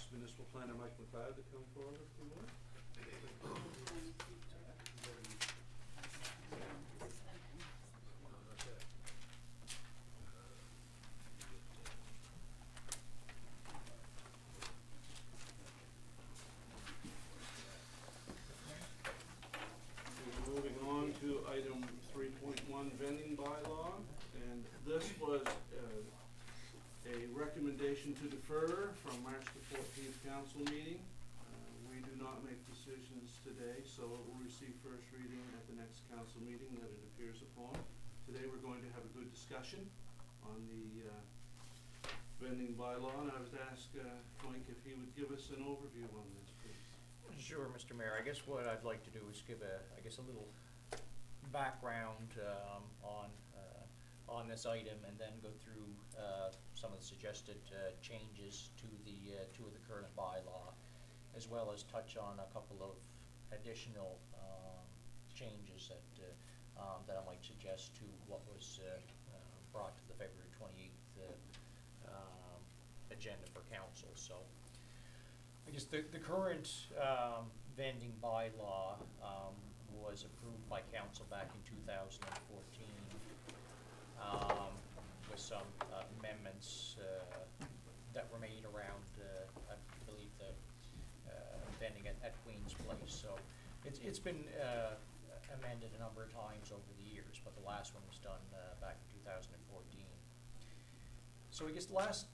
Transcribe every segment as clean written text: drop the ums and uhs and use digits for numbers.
ask Municipal Planner Mike McLeod to come forward, if you would. Moving on to item 3.1, vending bylaw, and this was a recommendation to defer from March the 14th council meeting. We do not make decisions today, so it will receive first reading at the next council meeting that it appears upon. Today we're going to have a good discussion on the vending bylaw, and I would ask Mike if he would give us an overview on this, please. Sure, Mr. Mayor. I guess what I'd like to do is give a little background on this item, and then go through some of the suggested changes to the current bylaw, as well as touch on a couple of additional changes that I might suggest to what was brought to the February 28th agenda for council. So I guess the current vending bylaw was approved by council back in 2014 with some amendments that were made around, I believe, the vending at Queen's Place. So it's been amended a number of times over the years, but the last one was done back in 2014. So I guess last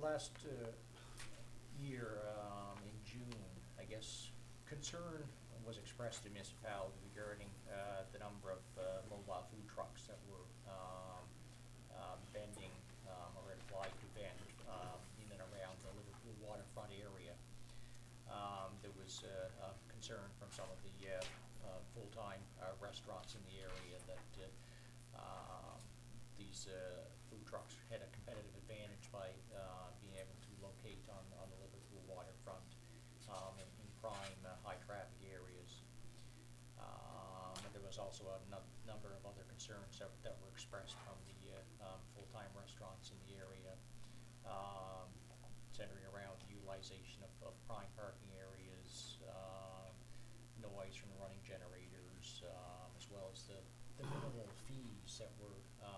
year, in June, I guess, concern was expressed to municipality regarding the number of mobile food trucks that were vending or applied to vend in and around the Liverpool waterfront area. There was concern from some of the full-time restaurants in the area that these food trucks had a competitive advantage by being able to locate on the Liverpool waterfront in prime high-traffic areas. And there was also a number of other concerns that were expressed from the full-time restaurants in the area, centering around the utilization of prime parking areas, noise from the running generators, as well as the minimal fees that were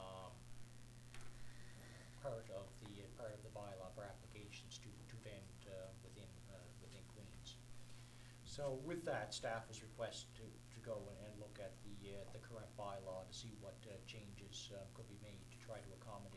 part of the bylaw for applications to vend within Queens. So with that, staff was requested to go and look at the current bylaw to see what changes could be made to try to accommodate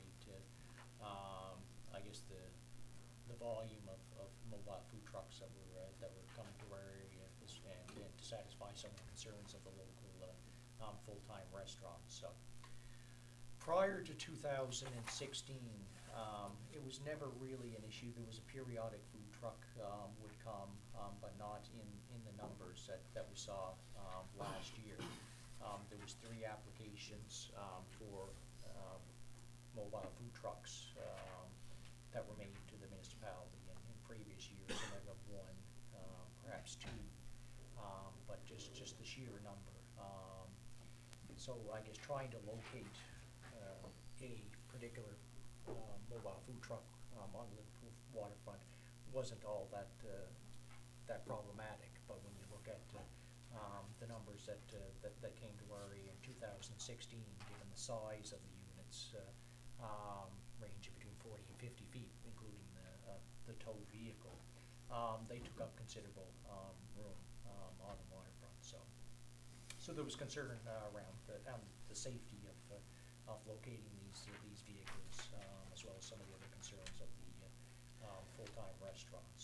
I guess the volume of mobile food trucks that were coming to our area, and to satisfy some of the concerns of the local full-time restaurants. So prior to 2016, it was never really an issue. There was a periodic food truck would come, but not in the numbers that we saw last year. There was 3 applications for mobile food trucks that were made to the municipality in previous years, and never 1, perhaps 2, but just the sheer number. So I guess trying to locate a particular mobile food truck on the Liverpool waterfront wasn't all that problematic. But when you look at the numbers that came to our area in 2016, given the size of the units, ranging between 40 and 50 feet, including the tow vehicle, they took up considerable room on the waterfront. So there was concern around the safety of locating these vehicles, as well as some of the other concerns of the full-time restaurants.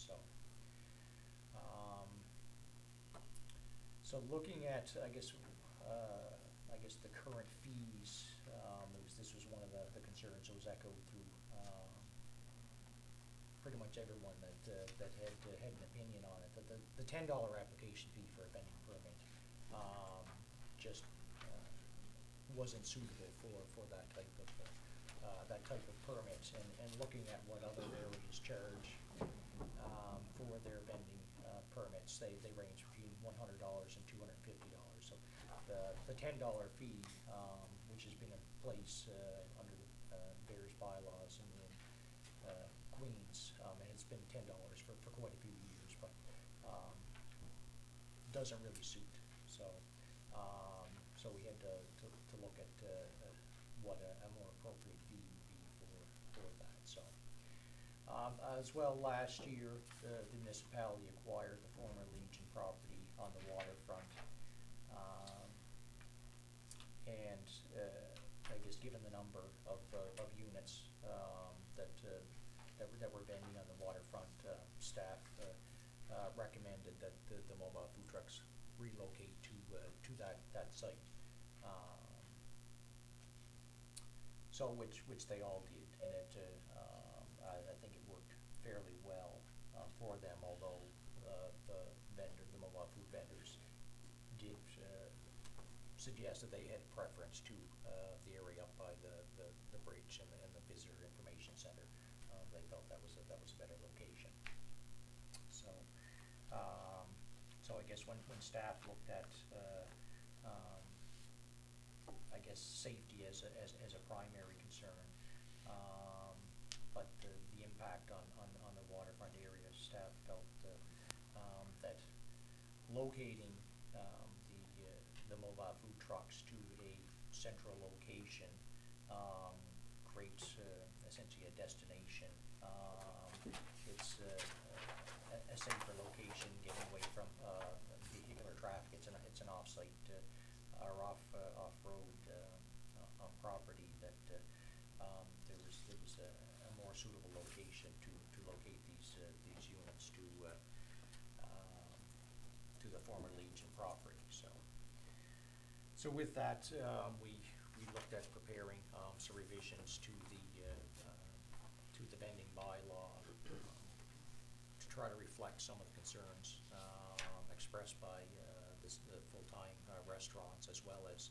So looking at, I guess the current fees, this was one of the concerns that was echoed through pretty much everyone that had an opinion on it. That the $10 application fee for a vending permit just wasn't suitable for that type of permit. And looking at what other areas charge for their vending permits, they range between $100 and $250. So the $10 fee, which has been in place under the various bylaws in Queens, and it's been $10 for quite a few years, but doesn't really suit. So so we had to look at what a more appropriate fee would be for that. So as well, last year the municipality acquired the former Legion property on the waterfront, and I guess given the number of units that were vending on the waterfront, staff recommended that the mobile food trucks relocate to that site. So which they all did, and I think it worked fairly well for them, although the mobile food vendors did suggest that they had preference to the area up by the bridge and the visitor information center. They felt that was a better location. So so I guess when staff looked at I guess safety as a primary concern, but the impact on the waterfront area, staff felt that locating the mobile food trucks to a central location creates essentially a destination. It's a safer location, getting away from vehicular traffic. It's an off-site or off-road property that there was a more suitable location to locate these units to the former Legion property. So with that, we looked at preparing some revisions to the vending bylaw to try to reflect some of the concerns expressed by the full-time restaurants, as well as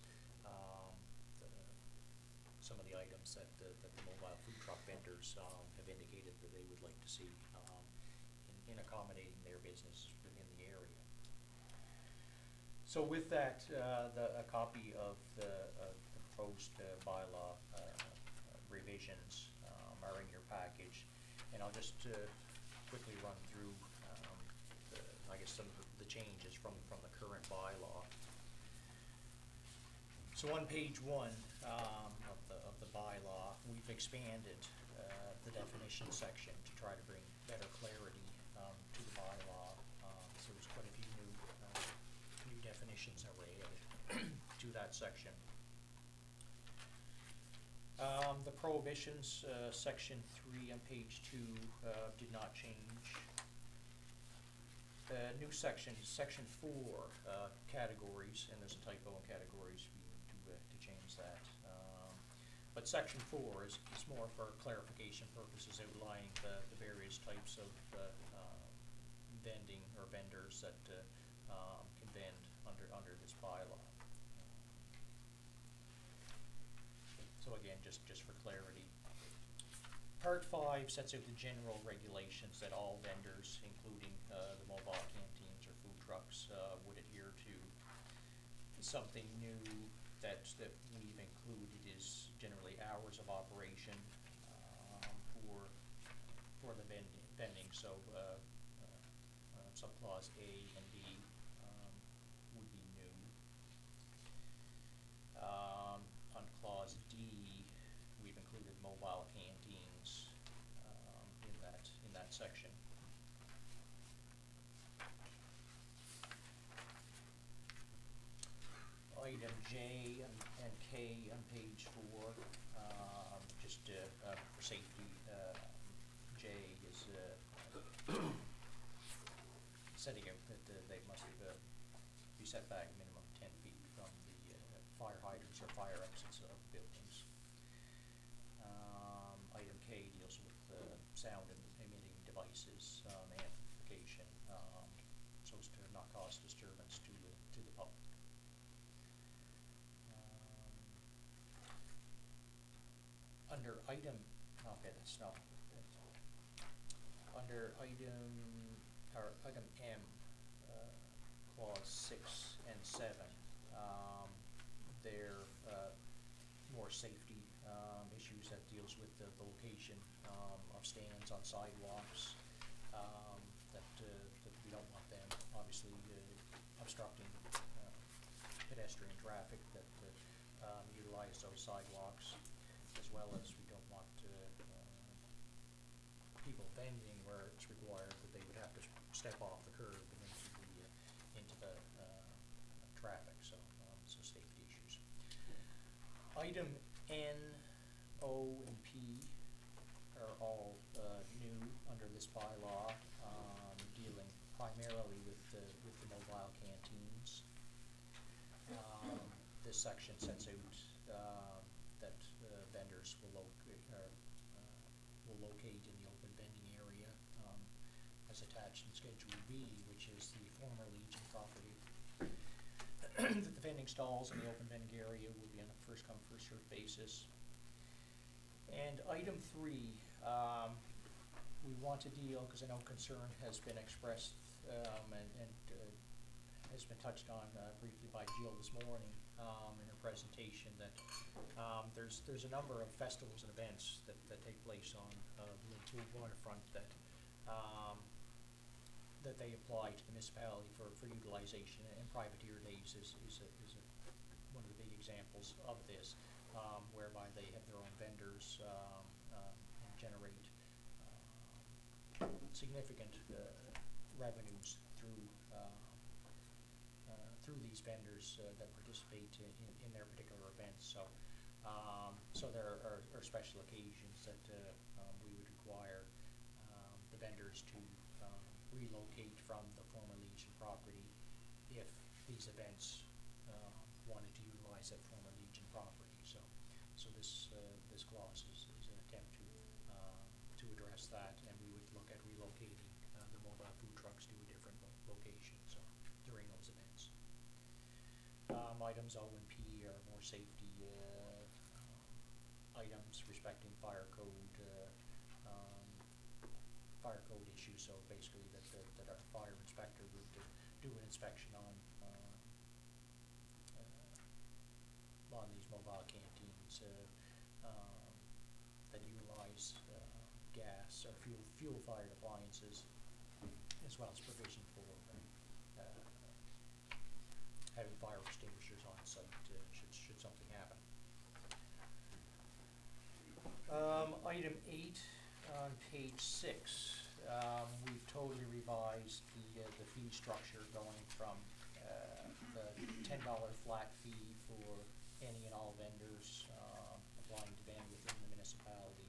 some of the items that the mobile food truck vendors have indicated that they would like to see in accommodating their business within the area. So with that, a copy of the proposed bylaw revisions are in your package, and I'll just quickly run through I guess some of the changes from the current bylaw. So on page 1 of the bylaw, we've expanded the definition section to try to bring better clarity to the bylaw. So there's quite a few new definitions that were added to that section. The prohibitions, section 3 on page 2, did not change. New section 4, categories, and there's a typo in categories. We need to change that. But section 4 is more for clarification purposes, outlining the various types of vending or vendors that can vend under this bylaw. So again, just for clarity. Part 5 sets out the general regulations that all vendors, including the mobile canteens or food trucks, would adhere to. Something new that we've included is generally hours of operation for the vending. So subclause A and B would be new. On clause D, we've included mobile canteens in that section. Item J and K on page 4, just for safety, J is setting out that they must be set back a minimum 10 feet from the fire hydrants or fire exits of buildings. Item K deals with sound emitting devices, amplification, so as to not cause disturbance to the public. Under item, okay, that's not. Under item M, clause 6 and 7, they're more safety issues that deals with the location of stands on sidewalks, that we don't want them obviously obstructing pedestrian traffic that utilize those sidewalks, as well as we don't want people bending where it's required that they would have to step off the curb and into the traffic, so safety issues. Item N, O, and P are all new under this bylaw, dealing primarily with the mobile canteens. This section sets out that vendors will locate in the open vending area as attached in Schedule B, which is the former Legion property. That the vending stalls in the open vending area will be on a first come, first served basis. And item 3, we want to deal, because I know concern has been expressed and has been touched on briefly by Jill this morning in her presentation, that there's a number of festivals and events that take place on the Lintoul waterfront that they apply to the municipality for utilization, and Privateer Days is one of the big examples of this, whereby they have their own vendors and generate significant revenues through these vendors that participate in their particular events. So, so there are special occasions that we would require the vendors to relocate from the former Legion property if these events wanted to utilize that former Legion property. So this clause is an attempt to address that, and we would look at relocating the mobile food trucks to a different location during those events. Items O and P are more safety items respecting fire code issues. So basically, that our fire inspector would do an inspection on these mobile canteens that utilize gas or fuel-fired appliances, as well as provision for having fire extinguishers on site should something happen. Item 8 on page 6, we've totally revised the fee structure, going from the $10 flat fee for any and all vendors applying to vend within the municipality,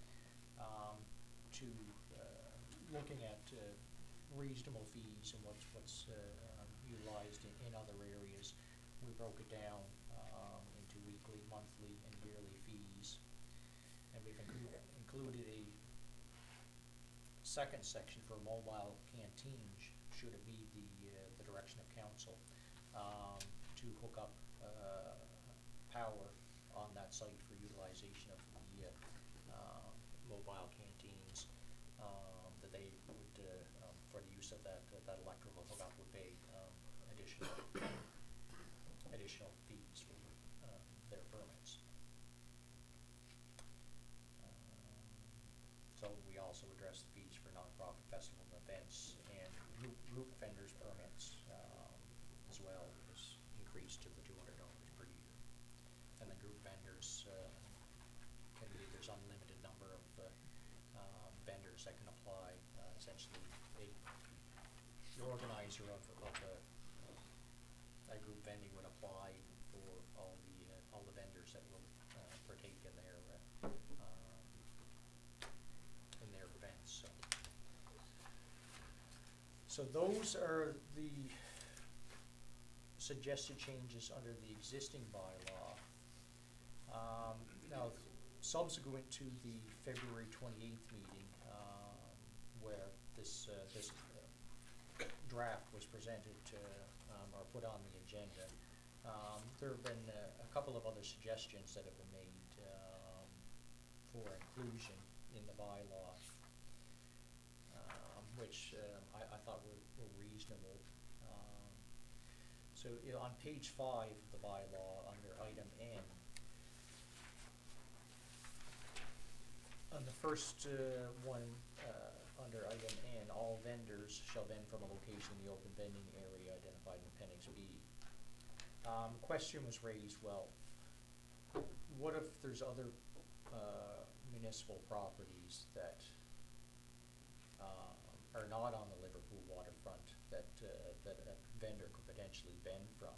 to looking at reasonable fees and what's utilized in other areas. We broke it down into weekly, monthly, and yearly fees, and we've included a second section for mobile canteens, should it be the direction of council, to hook up power on that site for utilization of the mobile canteens, that they would, for the use of that electrical hookup, would pay additional fees for their permits. So we also address the fees for nonprofit festivals and events, and group vendors permits as well is increased to the $200 per year. And the group vendors there's unlimited number of vendors that can apply. Essentially, the organizer of a group vending would apply for all the vendors that will partake in their events. So those are the suggested changes under the existing bylaw. Now, subsequent to the February 28th meeting, where this draft was presented or put on the agenda, there have been a couple of other suggestions that have been made for inclusion in the bylaw, which I thought were reasonable. So on page 5 of the bylaw, under item N, on the first one under item N, vendors shall vend from a location in the open vending area identified in Appendix B. Question was raised, well, what if there's other municipal properties that are not on the Liverpool waterfront that that a vendor could potentially vend from?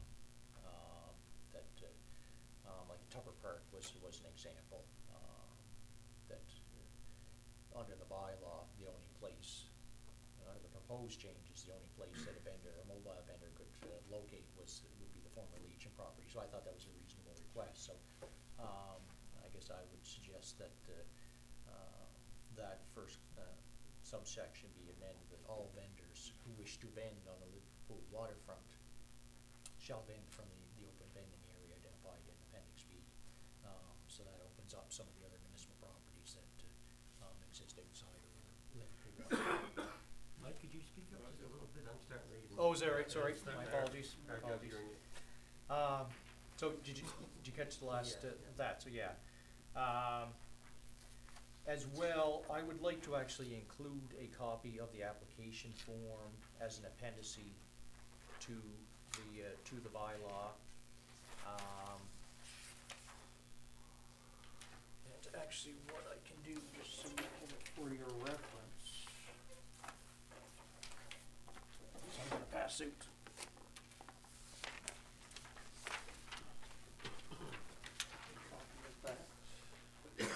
Like Tupper Park was an example, that under the bylaw, the only place, under the proposed changes, the only place that a vendor, a mobile vendor could locate would be the former Legion property. So I thought that was a reasonable request. So I guess I would suggest that that first subsection be amended, that all vendors who wish to vend on the Liverpool waterfront shall vend from the open vending area identified in Appendix B. So that opens up some of the other municipal properties that exist outside of Liverpool waterfront. Mike, could you speak up just a little bit? I'm starting reading. Oh, is that right? Sorry, It's not my there. apologies. My Hard to apologies. hear you. So did you catch the last Yeah. that? So yeah. As well, I would like to actually include a copy of the application form as an appendice to the bylaw. That's actually what I can do, just so you can, for your reference. So I'm gonna pass out. Copy of that.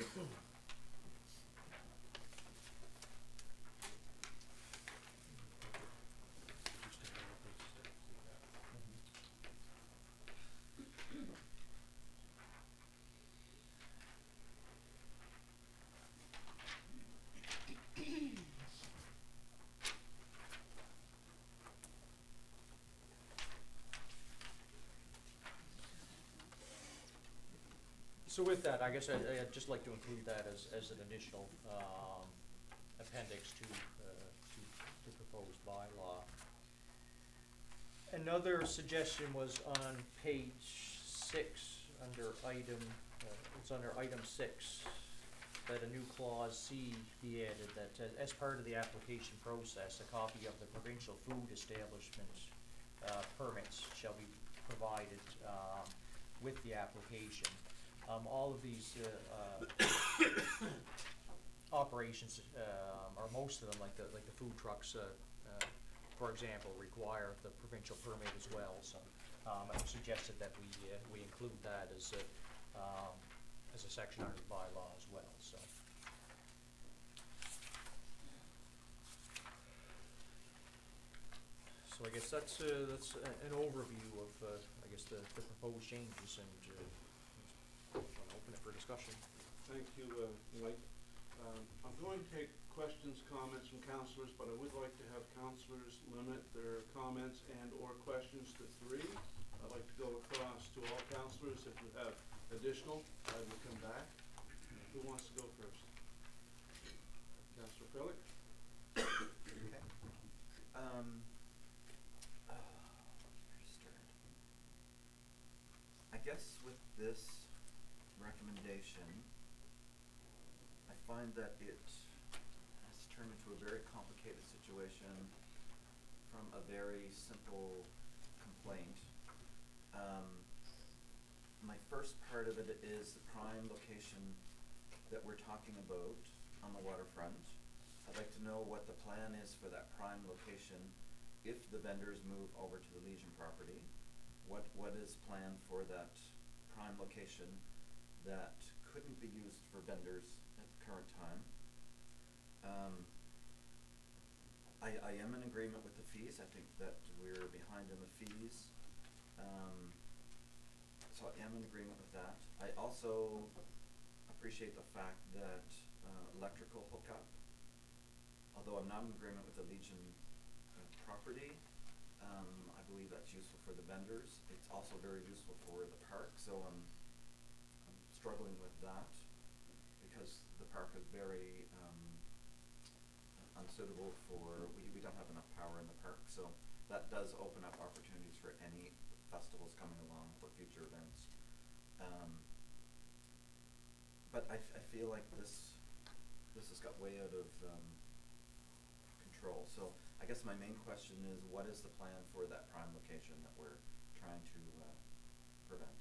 So with that, I guess I'd just like to include that as an additional appendix to the proposed bylaw. Another suggestion was on page 6 under item, it's under item 6, that a new clause C be added that as part of the application process, a copy of the provincial food establishment permits shall be provided with the application. All of these operations, or most of them, like the food trucks, for example, require the provincial permit as well. So I've suggested that we include that as a section under the bylaw as well. So. So I guess that's an overview of I guess the proposed changes, and I'll open it for discussion. Thank you, Mike. I'm going to take questions, comments from councillors, but I would like to have councillors limit their comments and or questions to 3. I'd like to go across to all councillors. If you have additional, I will come back. Who wants to go first? Councillor Frillick? Okay. Where to start? I guess with this recommendation, I find that it has turned into a very complicated situation from a very simple complaint. My first part of it is the prime location that we're talking about on the waterfront. I'd like to know what the plan is for that prime location if the vendors move over to the Legion property. What is planned for that prime location that couldn't be used for vendors at the current time? I am in agreement with the fees. I think that we're behind in the fees. So I am in agreement with that. I also appreciate the fact that electrical hookup, although I'm not in agreement with the Legion property, I believe that's useful for the vendors. It's also very useful for the park, so I'm struggling with that because the park is very unsuitable for, we don't have enough power in the park, so that does open up opportunities for any festivals coming along for future events. But I feel like this has got way out of control control. So I guess my main question is, what is the plan for that prime location that we're trying to prevent?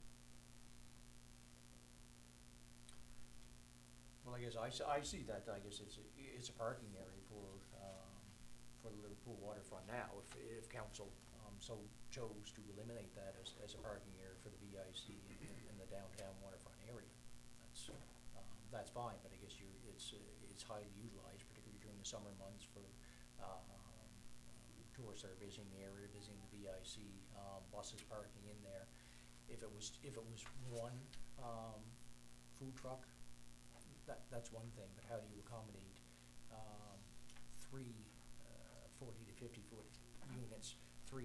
Well, I guess I see that, I guess it's a parking area for the Liverpool waterfront now. If council so chose to eliminate that as a parking area for the VIC in the downtown waterfront area, that's fine, but I guess it's highly utilized, particularly during the summer months for tourists that are visiting the area, visiting the VIC, buses parking in there. If it was one food truck, that's one thing, but how do you accommodate three 40 to 50 foot units, 3+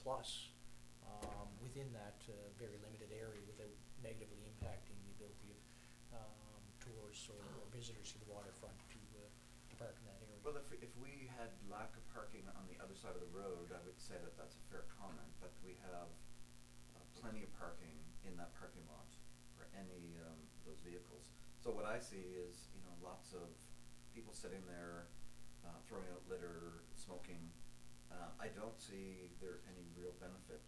within that very limited area without negatively impacting the ability of tourists or visitors to the waterfront to park in that area? Well, if we had lack of parking on the other side of the road, I would say that that's a fair comment, but we have plenty of parking in that parking lot for any of those vehicles. So what I see is, lots of people sitting there, throwing out litter, smoking. I don't see there any real benefit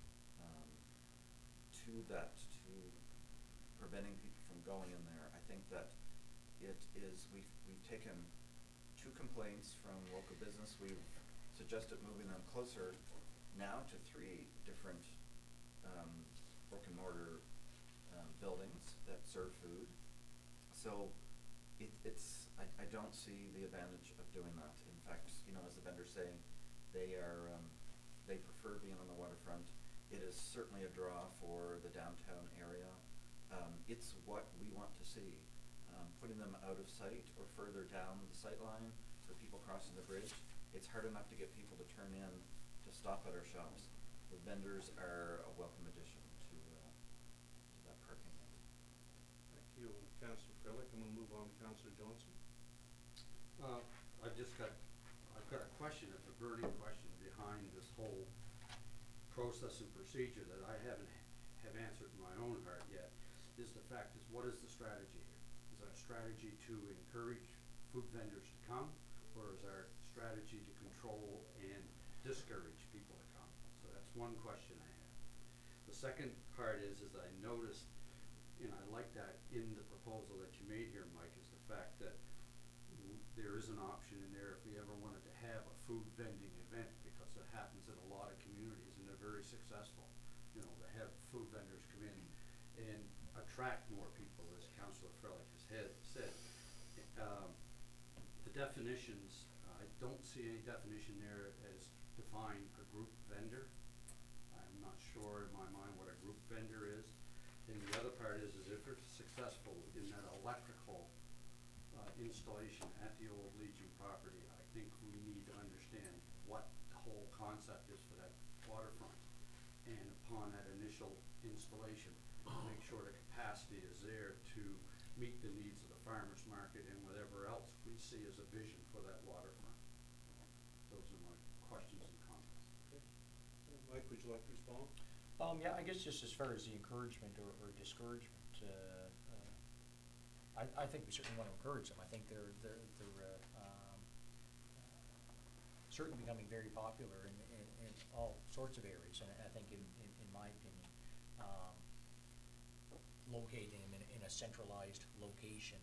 to that, to preventing people from going in there. I think that we've taken 2 complaints from local business. We've suggested moving them closer now to 3 different brick and mortar buildings that serve food. So I don't see the advantage of doing that. In fact, as the vendors say, they prefer being on the waterfront. It is certainly a draw for the downtown area. It's what we want to see. Putting them out of sight or further down the sight line for people crossing the bridge, it's hard enough to get people to turn in to stop at our shops. The vendors are a welcome addition to that parking lot. Thank you, Councillor Frillick. I'm going to move on to Councillor Johnson. I've got a question, it's a burning question behind this whole process and procedure that I haven't have answered in my own heart yet, is the fact is, what is the strategy here? Is our strategy to encourage food vendors to come, or is our strategy to control and discourage people to come? So that's one question I have. The second part is I noticed, and I like that in the proposal that you made here, Mike, is the fact that there is an option in there if we ever wanted to have a food vending event, because it happens in a lot of communities and they're very successful. To have food vendors come in and attract more people, as Councillor Frillick has said. The definitions, I don't see any definition there as define a group vendor. I'm not sure in my mind what a group vendor is. And the other part is if it's successful in that electrical installation at the old Legion property, I think we need to understand what the whole concept is for that waterfront. And upon that initial installation, make sure the capacity is there to meet the needs of the farmers market and whatever else we see as a vision for that waterfront. Those are my questions and comments. Okay. Mike, would you like to respond? Yeah, I guess just as far as the encouragement or discouragement, I think we certainly want to encourage them. I think they're certainly becoming very popular in all sorts of areas, and I think in my opinion, locating them in a centralized location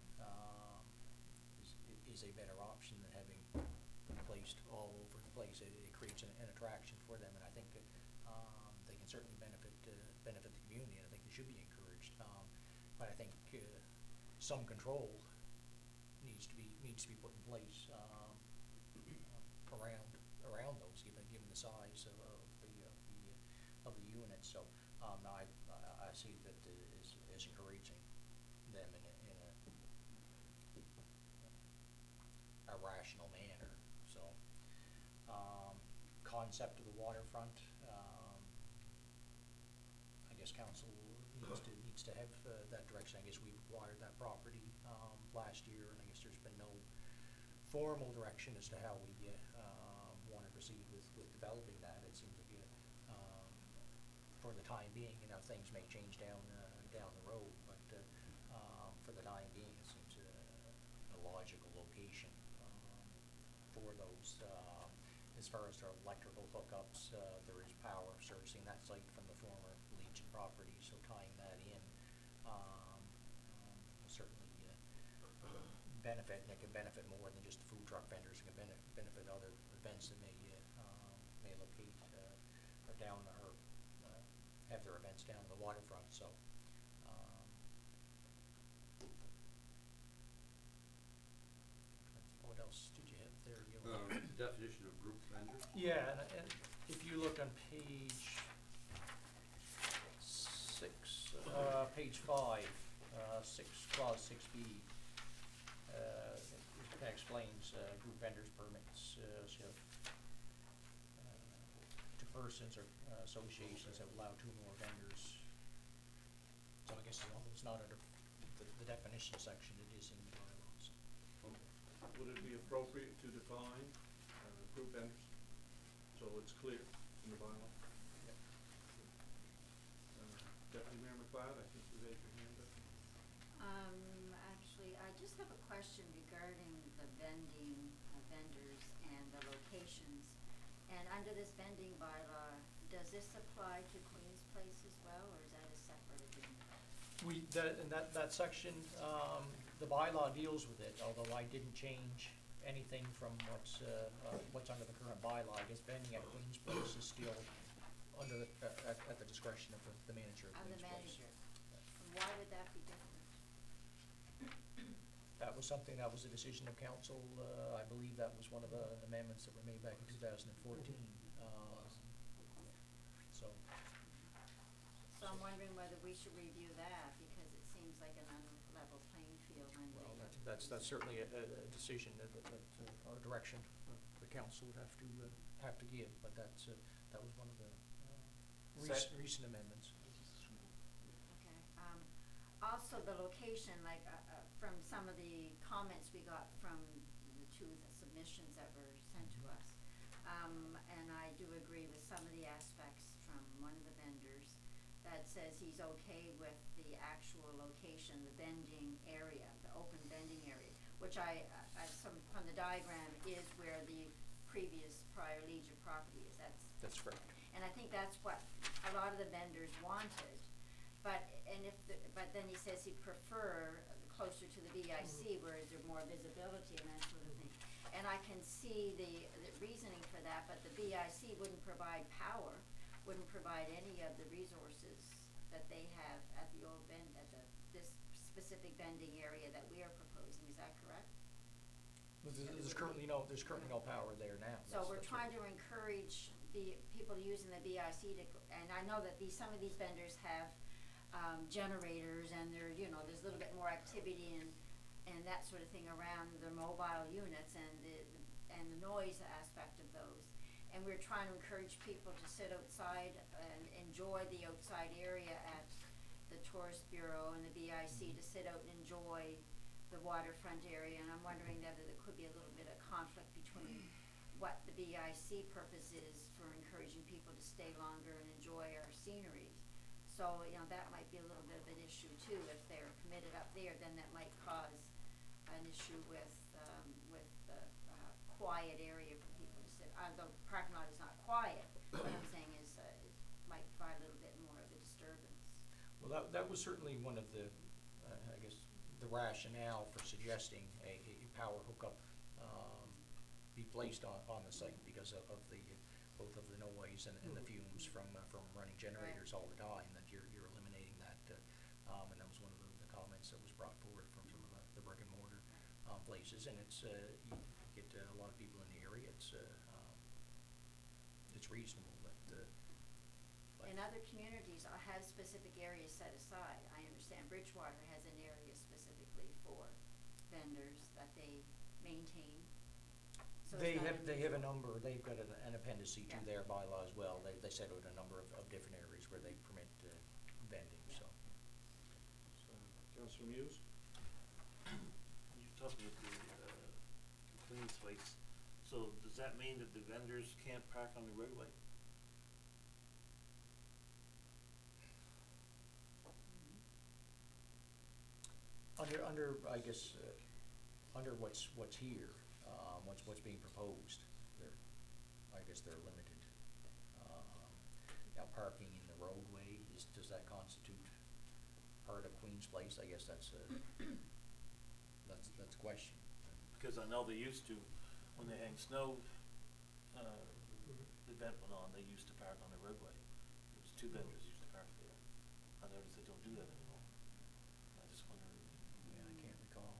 is a better option than having them placed all over the place. It creates an attraction for them, and I think that they can certainly benefit the community, and I think they should be encouraged. But I think some control needs to be put in place around those, given the size of the unit. So now I see that as encouraging them in a rational manner. So concept of the waterfront, I guess council needs to have that direction. I guess we acquired that property last year, and I guess there's been no formal direction as to how we want to proceed with developing that. It seems like for the time being, things may change down the road, but for the time being, it seems a logical location for those as far as their electrical hookups, there is power servicing that site from the former Legion property, so tying that in, will certainly, benefit, and it can benefit more than just the food truck vendors, it can benefit other events that may locate, or down, or, have their events down the waterfront, so, what else did you have there? Definition of group vendors? Yeah, and if you look on page 6, page 5, clause 6B, it kinda explains, group vendors permits, so, to persons or associations that allow 2 or more vendors. So I guess as long as it's not under the definition section, it is in the bylaws. Okay. Would it be appropriate to define group vendors, so it's clear in the bylaw? Yep. Deputy Mayor McLeod, I think you raised your hand up. Actually, I just have a question regarding the vendors and the locations. And under this vending bylaw, does this apply to Queen's Place as well, or is that a separate agreement? In that section, the bylaw deals with it, although I didn't change anything from what's under the current bylaw. I guess vending at Queen's Place is still under at the discretion of the manager of I'm Queen's the Place. manager. And why would that be different? That was something, that was a decision of council, I believe that was one of the amendments that were made back in 2014, so. So I'm wondering whether we should review that, because it seems like an unlevel playing field when they. Well, that's certainly a decision that or direction the council would have to give, but that was one of the recent amendments. Okay, also the location, like, from some of the comments we got from the 2 submissions that were sent to us, and I do agree with some of the aspects from one of the vendors that says he's okay with the actual location, the vending area, the open vending area, which from the diagram is where the previous prior Legion property is, That's correct. and I think that's what a lot of the vendors wanted, but then he says he'd prefer closer to the BIC where is there more visibility and that sort of thing. And I can see the reasoning for that, but the BIC wouldn't provide power, wouldn't provide any of the resources that they have at the old this specific vending area that we are proposing, is that correct? There's currently no power there now. So we're trying to encourage the people using the BIC and I know that some of these vendors have generators and there's a little bit more activity and that sort of thing around their mobile units and the noise aspect of those. And we're trying to encourage people to sit outside and enjoy the outside area at the Tourist Bureau and the BIC, to sit out and enjoy the waterfront area. And I'm wondering whether there could be a little bit of conflict between what the BIC purpose is for encouraging people to stay longer and enjoy our scenery. So, that might be a little bit of an issue too. If they're permitted up there, then that might cause an issue with the quiet area for people to sit. The parking lot is not quiet, what I'm saying is it might provide a little bit more of a disturbance. Well, that was certainly one of the, I guess, the rationale for suggesting a power hookup be placed on the site because of both of the noise and the fumes from running generators all the time, that you're eliminating that, and that was one of the comments that was brought forward from some of the brick and mortar places, and it's you get a lot of people in the area. It's reasonable that. And other communities have specific areas set aside. I understand Bridgewater has an area specifically for vendors that they maintain. So They have a number. They've got an appendix to Yeah. their bylaw as well. They set out a number of different areas where they permit vending. Yeah. So. Councillor Muse? You're talking about the Queen's Place, so does that mean that the vendors can't park on the roadway? Under I guess under what's here, what's being proposed there, I I guess they're limited. Now parking in the roadway, does that constitute part of Queen's Place? I guess that's a question. Because I know they used to, when they hang snow, the event went on, they used to park on the roadway. There was 2 vendors used to park there. I noticed they don't do that anymore. I just wonder. Yeah, I can't recall.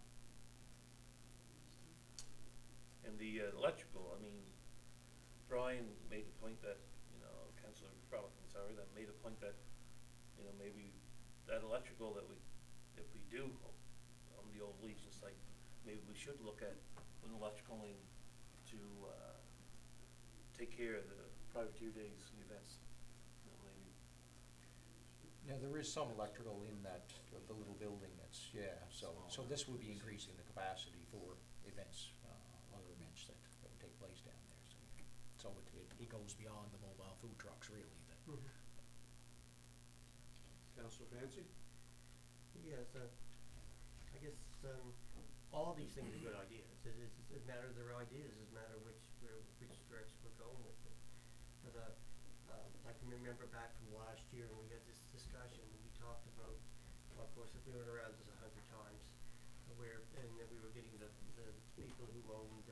And the electrical, I mean, Brian made the point that, Councillor Frolickin, sorry, that made a point that, maybe that electrical that if we do on the old Legion site, maybe we should look at an electrical line to take care of the privateer days and events. Maybe. Now, there is some electrical in that, the little building that's, so this would be increasing the capacity for events, other events that would take place down there, so it goes beyond the mobile food trucks, really, that. Councillor Fancy? Yes, I guess, all these things are good ideas. It's a matter of their ideas, it's a matter of which direction we're going with it. But, I can remember back from last year when we had this discussion, and we talked about, well, of course, we went around this 100 times, and then we were getting the people who owned,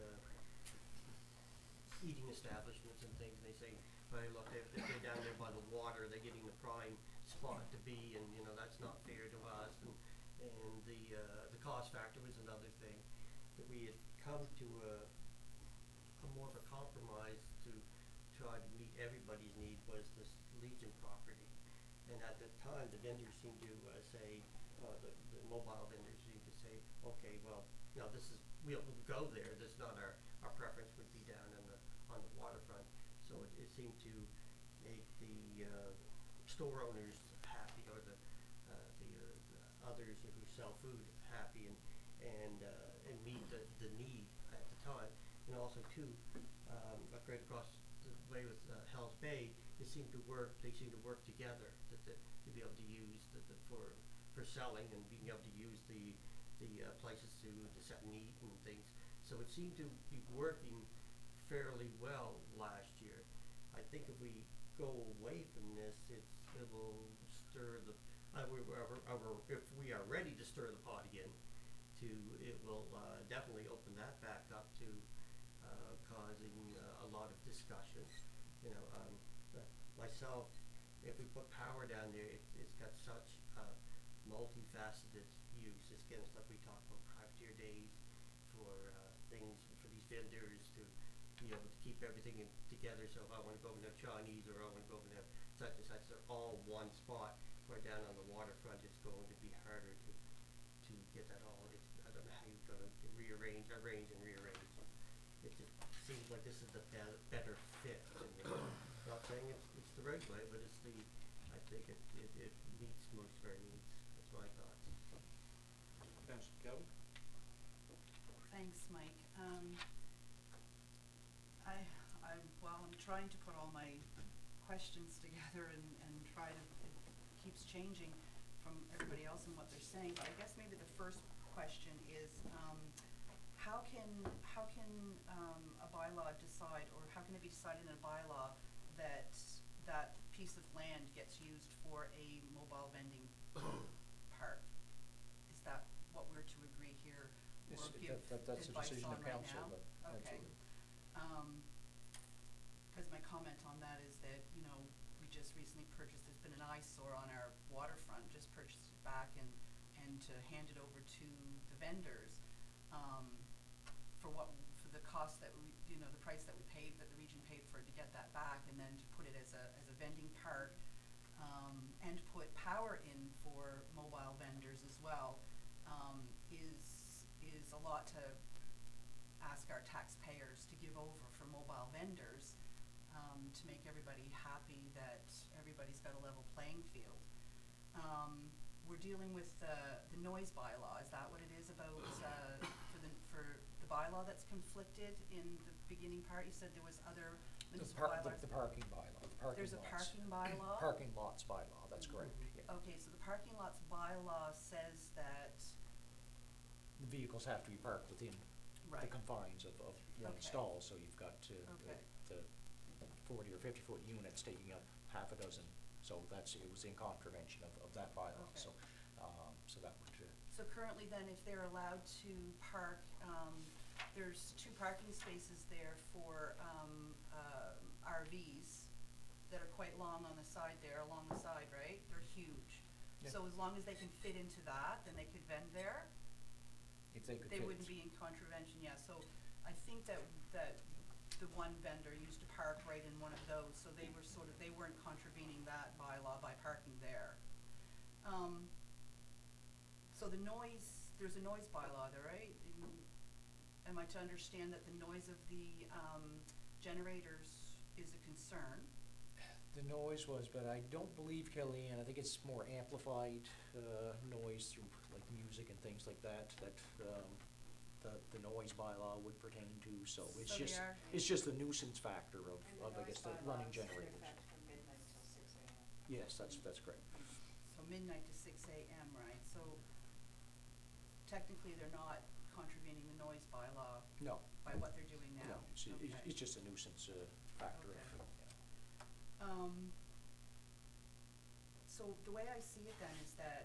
eating establishments and things, and they say, well, look, if they're down there by the water, they're getting the prime spot to be, and, that's not fair to us, and the cost factor was another thing, that we had come to a more of a compromise to try to meet everybody's need was this Legion property. And at the time, the vendors seemed to say, the mobile vendors seemed to say, okay, well, we'll go there. That's not our preference would be down on the waterfront. So it seemed to make the store owners happy, or the others who sell food happy, and meet the need at the time. And also too, right across the way with Hell's Bay, it seemed to work. They seemed to work together to be able to use for selling, and being able to use the places to sit and eat and things. So it seemed to be working fairly well last year. I think if we go away from this, it will stir the. If we are ready to stir the pot again, it will definitely open that back up to causing a lot of discussion. Myself, if we put power down there, it's got such multifaceted use. It's again stuff we talk about, privateer days, for things for these vendors to be able to keep everything together. So if I want to go over to Chinese, or I want to go over to such and such, they're all one spot. Where down on the waterfront, it's going to be harder to get that all. I don't know how you're going to arrange and rearrange. It just seems like this is the better fit. Not saying it's the right way, but I think it meets most of our needs. That's my thoughts. Councillor Kelly? Thanks, Mike. I'm trying to put all my questions together and try to, it keeps changing from everybody else and what they're saying, but I guess maybe the first question is, how can a bylaw decide, or how can it be decided in a bylaw that that piece of land gets used for a mobile vending park? Is that what we're to agree here, or give that's a advice decision on of right council, now? but Okay. absolutely. Because my comment on that is that, we just recently purchased, there's been an eyesore on our waterfront, just purchased it back, and to hand it over to the vendors, for the cost that the price that we paid, that the region paid for it, to get that back, and then to put it as a vending park, and put power in for mobile vendors as well, is a lot to ask our taxpayers to give over for mobile vendors, to make everybody happy that everybody's got a level playing field. We're dealing with the noise bylaw. Is that what it is about, for the bylaw that's conflicted in the beginning part? You said there was other municipal bylaws. The parking bylaw, the parking There's lots. a parking bylaw? Parking lots bylaw, that's correct, yeah. Okay, so the parking lots bylaw says that. The vehicles have to be parked within the Right. confines of one Okay. stall, so you've got to, Okay. the 40 or 50-foot units taking up half a dozen, so it was in contravention of that bylaw, Okay. so that would, So currently then, if they're allowed to park, there's 2 parking spaces there for, RVs that are quite long on the side there, along the side, right? They're huge. Yeah. So as long as they can fit into that, then they could vend there? if they could They fit. wouldn't be in contravention, yeah, so I think that the one vendor used to park right in one of those, so they weren't contravening that bylaw by parking there. So the noise, there's a noise bylaw there, right? Am I to understand that the noise of the, generators is a concern? The noise was, but I don't believe, Kellyanne, I think it's more amplified, noise through like music and things like that, the noise bylaw would pertain to, so it's So they just, are- it's just the nuisance factor of, I guess, the running generators. from midnight till 6 a.m. Yes, that's correct. So midnight to 6 a.m., right? So technically, they're not contravening the noise bylaw No, by what they're doing now? no, Okay. it's just a nuisance, factor of, Okay. yeah. So the way I see it then is that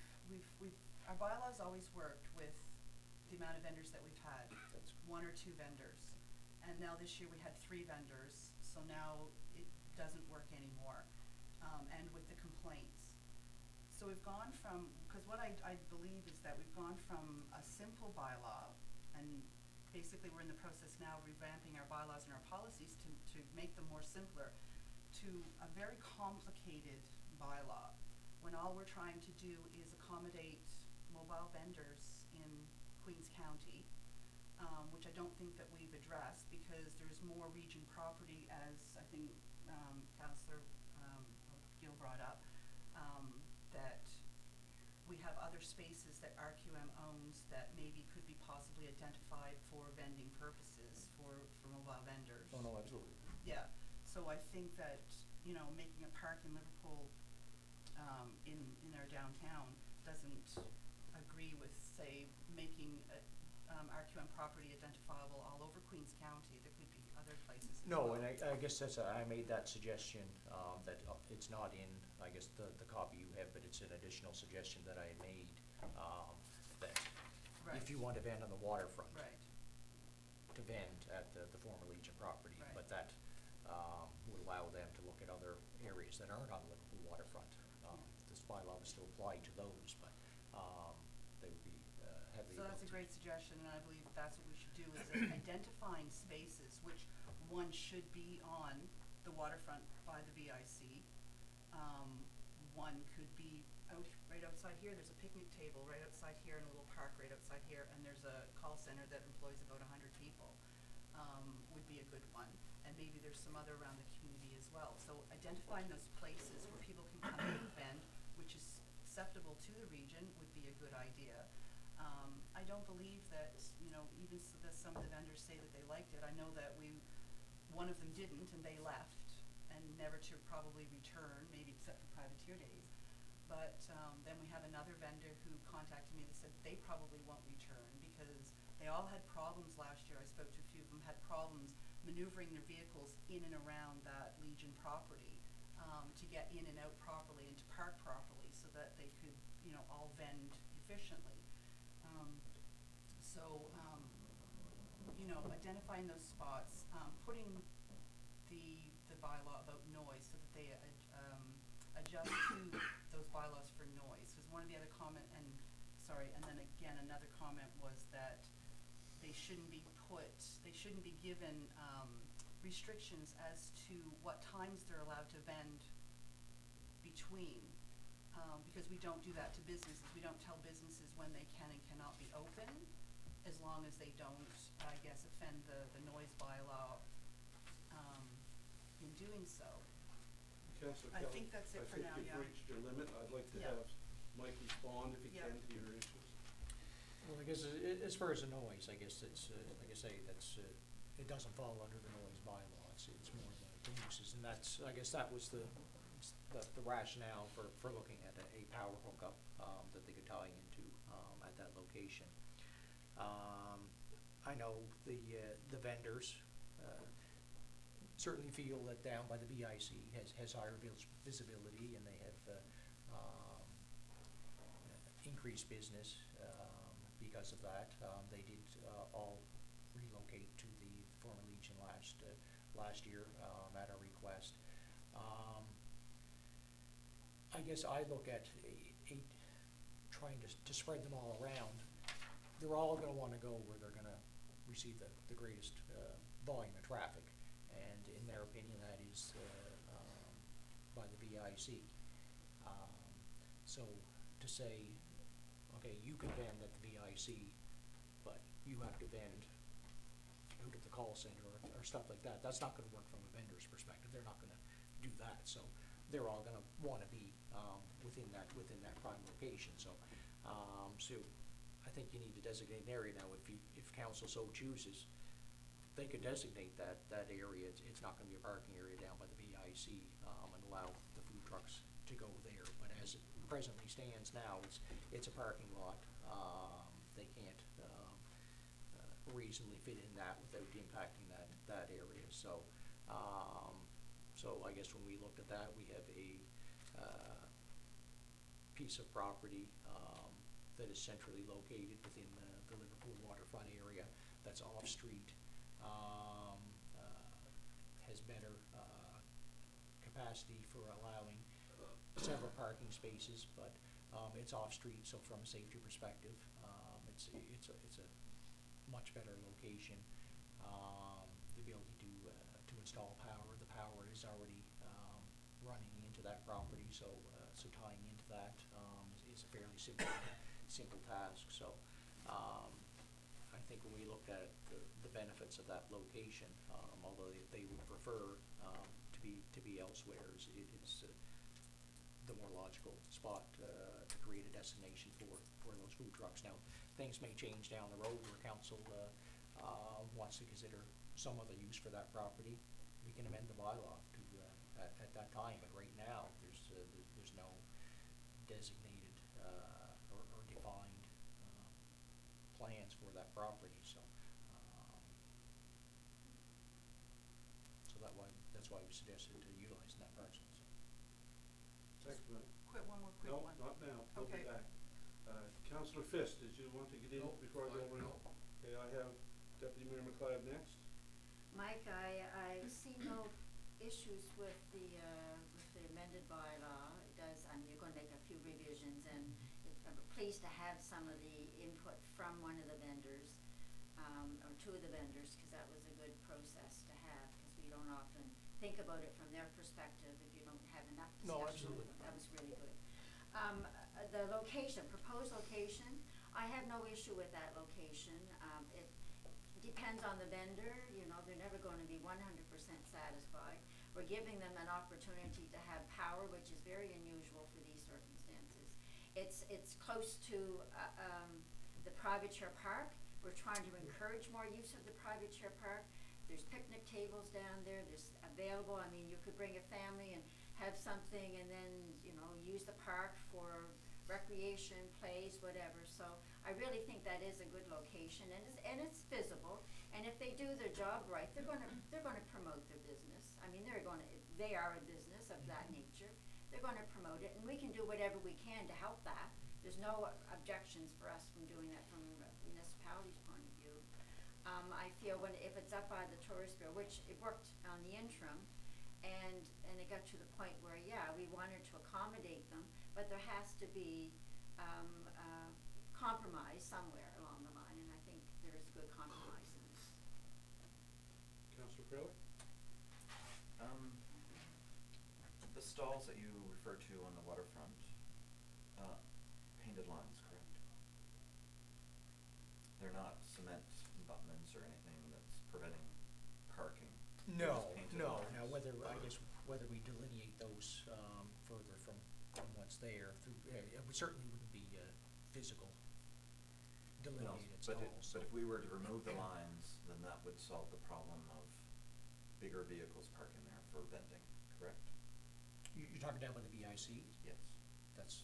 our bylaws always worked with the amount of vendors that we've had, That's, 1 or 2 vendors. And now this year we had 3 vendors, so now it doesn't work anymore, and with the complaints. So we've gone from, because what I believe is that we've gone from a simple bylaw, and basically we're in the process now of revamping our bylaws and our policies to make them more simpler, to a very complicated bylaw, when all we're trying to do is accommodate mobile vendors in Queens County, which I don't think that we've addressed, because there's more region property, as I think, Councillor, Gill brought up, that we have other spaces that RQM owns that maybe could be possibly identified for vending purposes for mobile vendors. oh, no, absolutely. Yeah, so I think that, making a park in Liverpool, in our downtown doesn't agree with, say, making RQM property identifiable all over Queens County. There could be other places as well. No, and I guess I made that suggestion, that it's not in, I guess, the copy you have, but it's an additional suggestion that I had made, that Right. if you want to vend on the waterfront, Right, to vend at the former Legion property, Right. but that, would allow them to look at other areas that aren't on the Liverpool waterfront. This bylaw would still apply to those, but, they would be, heavily. so that's a great suggestion, and I believe that's what we should do, is identifying spaces, which one should be on the waterfront by the VIC. One could be right outside here, there's a picnic table right outside here, and a little park right outside here, and there's a call center that employs about 100 people, would be a good one. And maybe there's some other around the community as well. So identifying those places where people can come in and vend, which is acceptable to the region, would be a good idea. I don't believe that, even some of the vendors say that they liked it. I know that one of them didn't, and they left, and never to probably return, maybe except for privateer days. But then we have another vendor who contacted me that said they probably won't return, because they all had problems last year. I spoke to a few of them, had problems maneuvering their vehicles in and around that Legion property, to get in and out properly and to park properly, so that they could, all vend efficiently. So, identifying those spots, putting the bylaw about noise so that they adjust to those bylaws for noise. Because one of the other and then again, another comment was that they shouldn't be given restrictions as to what times they're allowed to vend between, because we don't do that to businesses. We don't tell businesses when they can and cannot be open, as long as they don't, I guess, offend the noise bylaw in doing so. Councillor I Kelly, think that's it for now, I think yeah. you've reached your limit. I'd like to Yeah. have Mike respond, if he Yeah. can, to your issues. Well, I guess as far as the noise, I guess it's, like I say, it doesn't fall under the noise bylaw, it's more the uses, and I guess that was the rationale for looking at a power hookup, that they could tie into, at that location. I know the vendors, certainly feel that down by the BIC has higher visibility, and they have increased business because of that. They did all relocate to the former Legion last year at our request. I guess I look at trying to spread them all around. They're all going to want to go where they're going to receive the greatest volume of traffic, and in their opinion, that is by the BIC. So to say, okay, you can vend at the BIC, but you have to vend out at the call center or stuff like that, that's not going to work from a vendor's perspective. They're not going to do that. So they're all going to want to be within that prime location. So I think you need to designate an area now. If council so chooses, they could designate that area. It's not going to be a parking area down by the BIC and allow the food trucks to go there. But as it presently stands now, it's a parking lot. They can't reasonably fit in that without impacting that area. So I guess when we looked at that, we have a piece of property that is centrally located within the Liverpool waterfront area that's off-street, has better capacity for allowing several parking spaces, but it's off-street, so from a safety perspective, it's a much better location. The ability to install power. The power is already running into that property, so tying into that is a fairly simple task. So I think when we looked at the benefits of that location, although they would prefer to be elsewhere, it is the more logical spot to create a destination for those food trucks. Now, things may change down the road where council wants to consider some other use for that property. We can amend the bylaw to at that time, but right now there's no designated or defined plans for that property. So that's why we suggested utilizing that parcel. So. Excellent. One more quick one. No, not now. We'll be Okay. back. Councillor Fisk, did you want to get in before I go over? No. Okay, I have Deputy Mayor McLeod next. Mike, I see no issues with the amended bylaw. It does, you're gonna make a few revisions, and I'm pleased to have some of the input from one of the vendors, or two of the vendors, because that was a good process to have, because we don't often think about it from their perspective if you don't have enough discussion. No, absolutely. That was really good. The location, proposed location, I have no issue with that location. It depends on the vendor, they're never going to be 100% satisfied. We're giving them an opportunity to have power, which is very unusual for these circumstances. It's close to the private share park. We're trying to encourage more use of the private share park. There's picnic tables down there, there's available, you could bring a family and have something, and then, use the park for recreation, plays, whatever. So I really think that is a good location, and it's visible. And if they do their job right, they're gonna promote their business. They are a business of that nature. They're gonna promote it, and we can do whatever we can to help that. There's no objections for us from doing that from a municipality's point of view. I feel if it's up by the tourist bureau, which it worked on the interim, and it got to the point where, we wanted to accommodate them, but there has to be compromise somewhere along the line, and I think there is good compromise in this. Councillor Craylor? The stalls that you refer to on the waterfront, painted lines, correct? They're not cement abutments or anything that's preventing parking? They're No, just painted no. lines? Now, whether we delineate those further from what's there, it certainly wouldn't be physical delineated stalls. But if we were to remove the lines, then that would solve the problem of bigger vehicles parking there for vending, correct? You're talking down by the BIC? Yes. That's.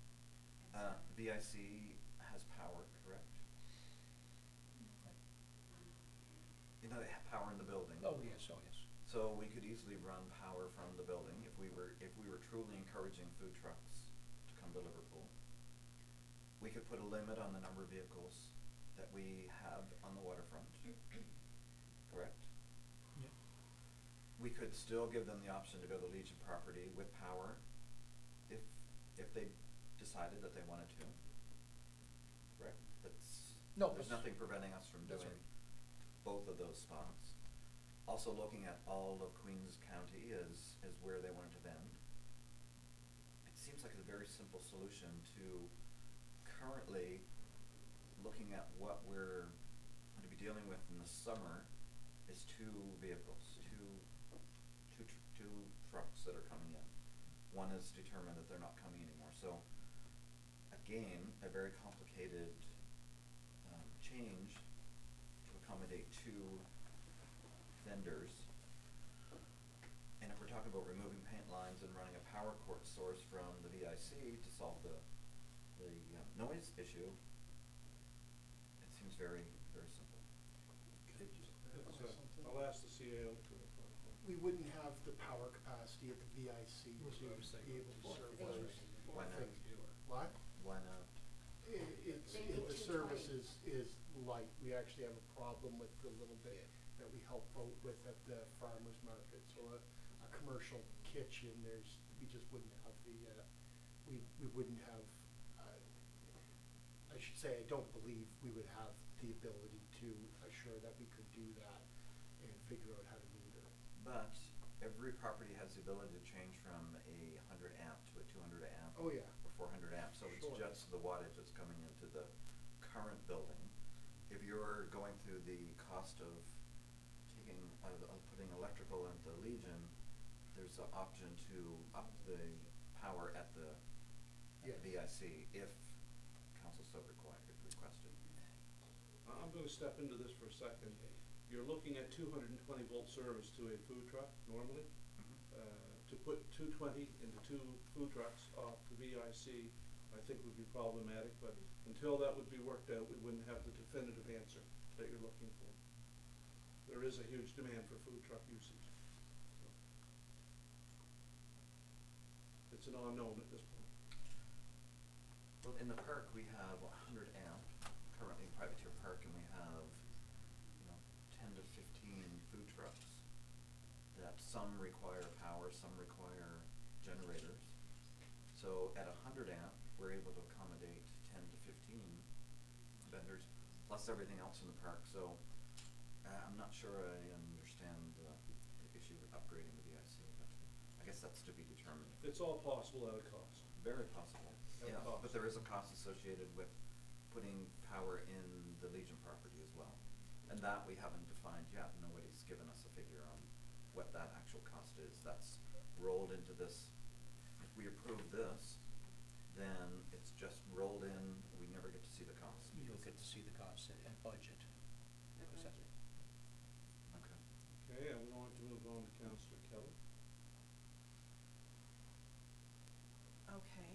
VIC has power, correct? They have power in the building. Oh, yes, oh, yes. So we could easily run power from the building if we were truly encouraging food trucks to come to Liverpool. We could put a limit on the number of vehicles that we have on the waterfront. Correct? Yeah. We could still give them the option to go to Legion property with power if they decided that they wanted to. Correct? There's nothing preventing us from That's doing right. both of those spots. Also looking at all of Queens County as where they wanted to vend. It seems like a very simple solution to currently looking at what we're going to be dealing with in the summer is two vehicles, two trucks that are coming in. One is determined that they're not coming anymore. So again, a very complicated change to accommodate two vendors. And if we're talking about removing paint lines and running a power cord source from the VIC to solve the noise issue, it seems very, very simple. I'll ask the CAO to reply. We wouldn't have the power capacity at the VIC That's to what I was thinking. be able to serve Fourth those. phase. Why not? What? Why not? They need The 220. service is light. We actually have a problem with the little bit that we help out with at the farmer's market. So a commercial kitchen, we just wouldn't have we wouldn't have, I should say, I don't believe we would have the ability to assure that we could do that and figure out how to meter. But every property has the ability to change from a 100 amp to a 200 amp. Oh, yeah. Or 400 amp, so Sure. it's just the wattage that's coming into the current building. If you're going through the cost of putting electrical into Legion, there's an option to up the power at the Yes. VIC if council so requested. I'm gonna step into this for a second. You're looking at 220 volt service to a food truck normally. To put 220 into two food trucks off the VIC, I think would be problematic, but until that would be worked out, we wouldn't have the definitive answer that you're looking for. There is a huge demand for food truck usage. So it's an unknown at this point. Well, in the park, we have 100 amp, currently in Privateer Park, and we have, 10 to 15 food trucks that some require power, some require generators. So at 100 amp, we're able to accommodate 10 to 15 vendors, plus everything else in the park. So I'm not sure I understand the issue with upgrading the VIC, but I guess that's to be determined. It's all possible at a cost. Very possible. At a Yeah, cost. but there is a cost associated with putting power in the Legion property as well. And that we haven't defined yet. Nobody's given us a figure on what that actual cost is. That's rolled into this. If we approve this, then it's just rolled in. We never get to see the cost. You'll get to see the cost and budget. Because that- Okay. Okay, I'm going to move on to Councillor Kelly. Okay,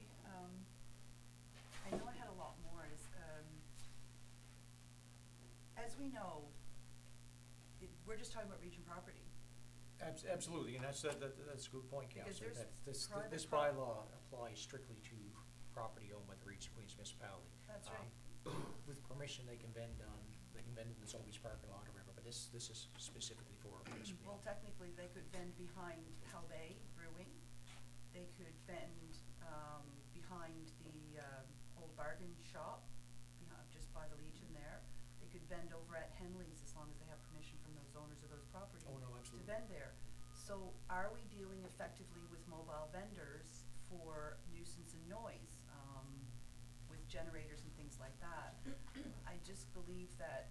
I know I had a lot more, as we know, we're just talking about region property. Absolutely, and that's a good point, Because Councillor, there's that private this bylaw applies strictly to property owned by the Region Queens municipality. That's right. With permission, they can vend in the Sobeys parking lot or whatever, but this is specifically for municipal. Well, technically, they could vend behind Halbay Brewing. They could vend, behind the, old bargain shop, just by the Legion there. They could vend over at Henley's as long as they have permission from those owners of those properties. Oh, no, To absolutely. vend there. So are we dealing effectively with mobile vendors for nuisance and noise, with generators and things like that? I just believe that,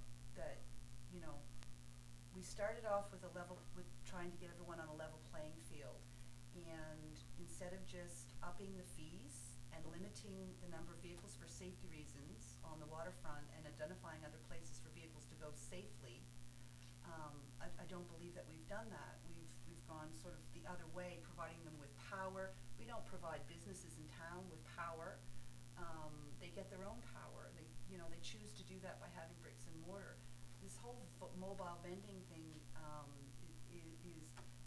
we started off with trying to get everyone on a level playing field. And instead of just upping the fees and limiting the number of vehicles for safety reasons on the waterfront and identifying other places for vehicles to go safely, I don't believe that we've done that. We've gone sort of the other way, providing them with power. We don't provide businesses in town with power. They get their own power. They choose to do that by having bricks and mortar. This whole mobile vending thing is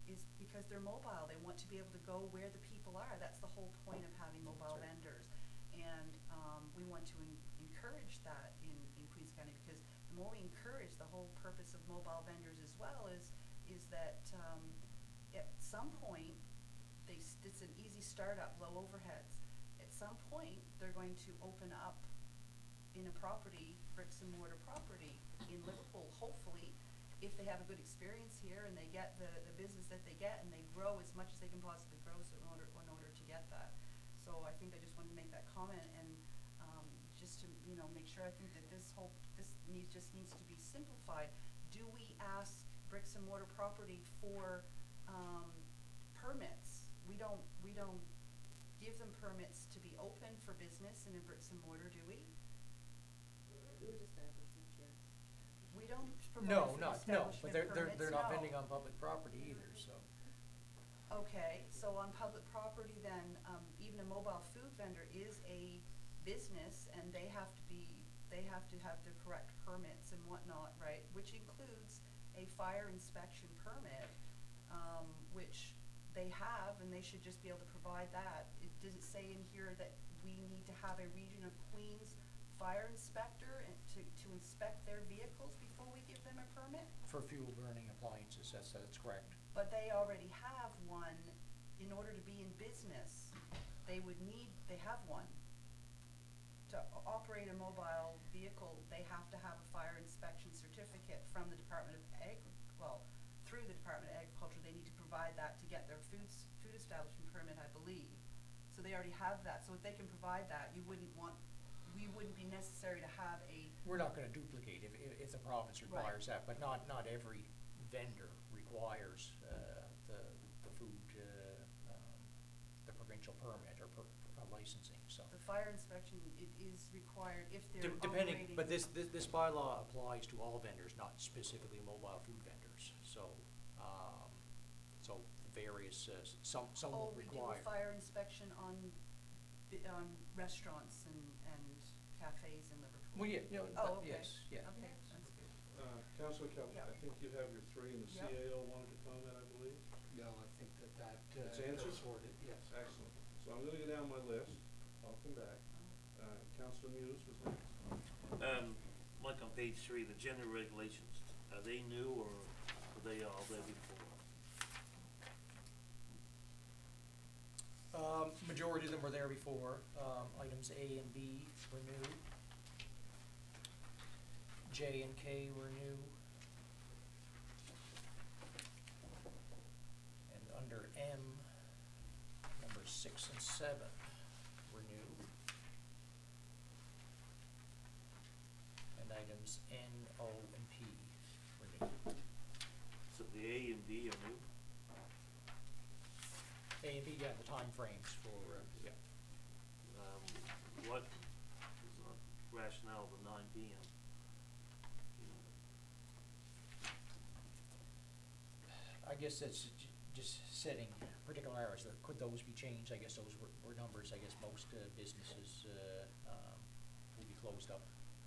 they're mobile, they want to be able to go where the people are, that's the whole point of having mobile That's right. vendors. And, we want to encourage that in Queens County, because the more we encourage, the whole purpose of mobile vendors as well is that, at some point, it's an easy startup, low overheads. At some point, they're going to open up in a property, bricks and mortar property in Liverpool, hopefully, if they have a good experience here and they get the business that they get and they grow as much as they can possibly grow, so in order to get that. So I think I just wanted to make that comment, and just to, you know, make sure, I think that this needs to be simplified. Do we ask bricks and mortar property for permits? We don't give them permits to be open for business in a bricks and mortar, do we? Food establishments, yes. We don't provide No, food no, establishment but they're permits, not no. vending on public property either, so. Okay, so on public property then, even a mobile food vendor is a business, and they have to have the correct permits and whatnot, right? Which includes a fire inspection permit, which they have, and they should just be able to provide that. Does it say in here that we need to have a Region of Queens fire inspector and to inspect their vehicles before we give them a permit? For fuel burning appliances, that's correct. But they already have one. In order to be in business, they have one. To operate a mobile vehicle, they have to have a fire inspection certificate from the Department of through the Department of Agriculture. They need to provide that to get their food establishment permit, I believe. So they already have that. So if they can provide that, we wouldn't be necessary to have a. We're not gonna duplicate if the province requires that, but not every vendor requires, the food, the provincial permit or licensing, so. The fire inspection, it is required if they're Depending, operating. but this bylaw applies to all vendors, not specifically mobile food vendors, so, various, some will We do require. a fire inspection on restaurants and cafes in Liverpool. Well, yeah, no, Oh, okay. yes, yeah. Okay, that's good. Councillor Kelly, Yeah. I think you have your three, and the Yep. CAO wanted to comment, I believe. No, I think that, It's answered? sorted, yes. Excellent. So I'm gonna go down my list. I'll come back. Councillor Muse was next. Like on page 3, the general regulations, are they new or were they all there before? Majority of them were there before. Items A and B were new. J and K were new. And under M, numbers 6 and 7 were new. And items N, O, and P were new. So the A and B are new? A and B, yeah, the timeframes for, yeah. What is the rationale of the 9 PM? I guess that's just setting particular hours. Could those be changed? I guess those were numbers. I guess most businesses will be closed up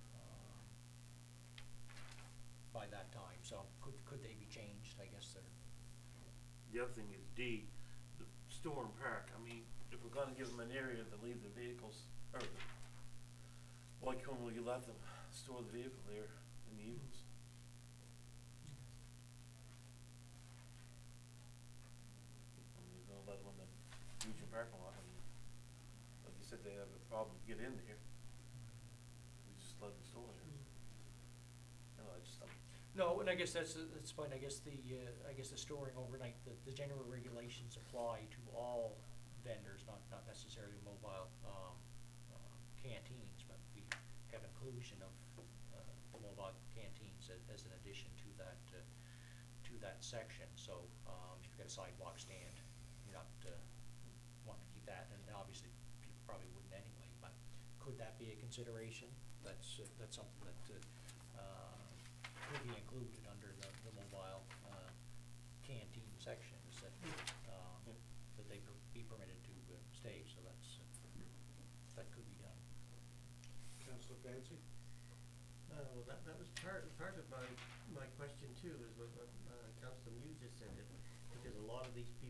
by that time. So could they be changed? I guess they're. The other thing is D, the store and park. I mean, if we're gonna give them an area to leave their vehicles, or why can't we let them store the vehicle there in the evenings? I mean, you're gonna let them in the Region parking lot, I mean, like you said, they have a problem to get in there. We just let them store there. No, I just, No, and I guess that's the point. I guess the storing overnight, the general regulations apply to all vendors, not necessarily mobile canteens, but we have inclusion of the mobile canteens as an addition to that section. So if you've got a sidewalk stand, you're not wanting to keep that, and obviously people probably wouldn't anyway. But could that be a consideration? That's something that could be included under the mobile canteen sections that they be permitted to stay. So that could be done. Councillor Fancy? Well, that was part of my question too, is what Councillor Muse just said, because a lot of these people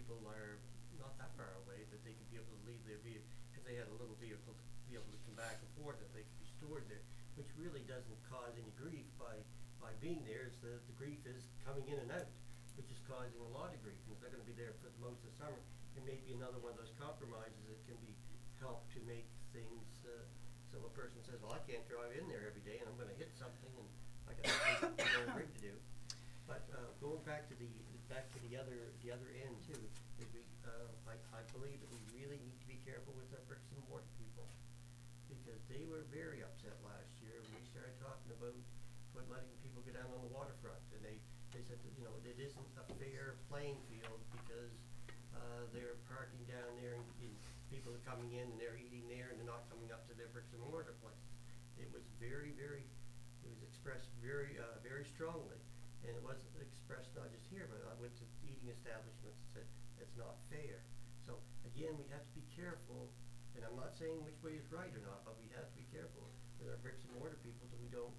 people are not that far away, that they could be able to leave their vehicle, if they had a little vehicle to be able to come back and forth, that they could be stored there, which really doesn't cause any grief by being there. It's the grief is coming in and out, which is causing a lot of grief, and if they're gonna be there for most of the summer, it may be another one of those compromises that can be helped to make things, so a person says, well, I can't drive in there every day and I'm gonna hit something and I got a rig to do. But, going back to the other end too, is I believe that we really need to be careful with our bricks and mortar people, because they were very upset last year when we started talking about letting people get down on the waterfront, and they said that, you know, it isn't a fair playing field because they're parking down there and people are coming in and they're eating there and they're not coming up to their bricks and mortar places. It was it was expressed very strongly, and it was expressed not just here, but I went to eating establishments and said it's not fair. So again, we have to be careful, and I'm not saying which way is right or not, but we have to be careful with our bricks and mortar people so we don't,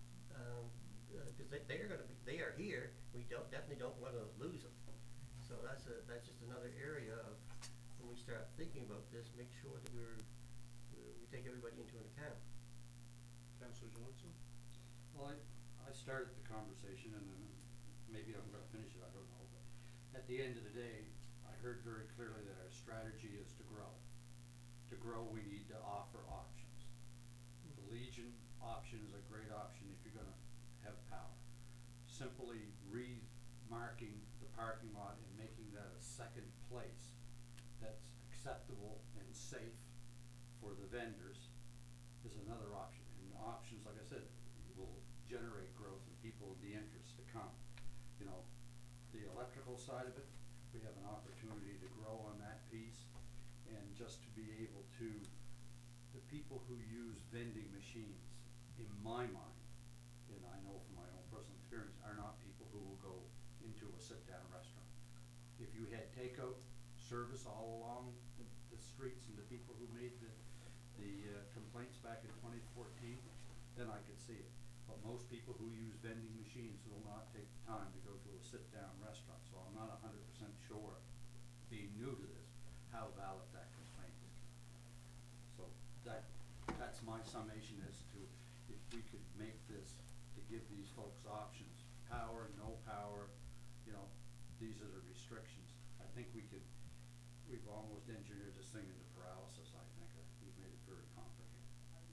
because they are here. We definitely don't want to lose them. So that's just another area of, when we start thinking about this, make sure that we take everybody into an account. Councillor Johnson? Well, I started the conversation, and then maybe I'm gonna finish it, I don't know, but at the end of the day, I heard very clearly that our strategy is to grow. To grow, we need to offer options. The Legion option is a great option if you're gonna have power. Simply remarking the parking lot and making that a second place that's acceptable and safe for the vendors is another option. And options, like I said, will generate growth and people will be interested to come. You know, the electrical side of it, we have an opportunity to grow on that piece, and just to be able to, the people who use vending machines, in my mind, and I know from my own personal experience, are not people who will go into a sit-down restaurant. If you had takeout service all along the streets and the people who made the complaints back in 2014, then I could see it. But most people who use vending machines will not take the time to go to a sit-down restaurant. So I'm not 100% sure, being new to this, how valid that complaint is. So that's my summation as to, if we could make this, to give these folks options, power, no power, you know, these are the restrictions. I think we've almost engineered this thing into paralysis, I think. We've made it very complicated.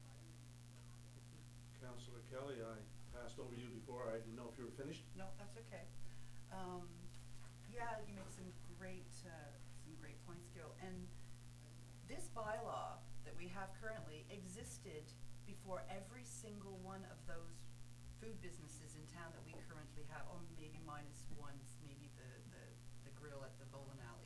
Councillor Kelly, I passed over you before. I didn't know if you were finished. No, that's okay. Yeah, you make some great points, Gil. And this bylaw that we have currently existed before every single one of those food businesses in town that we currently have, or maybe minus one, maybe the grill at the bowling alley.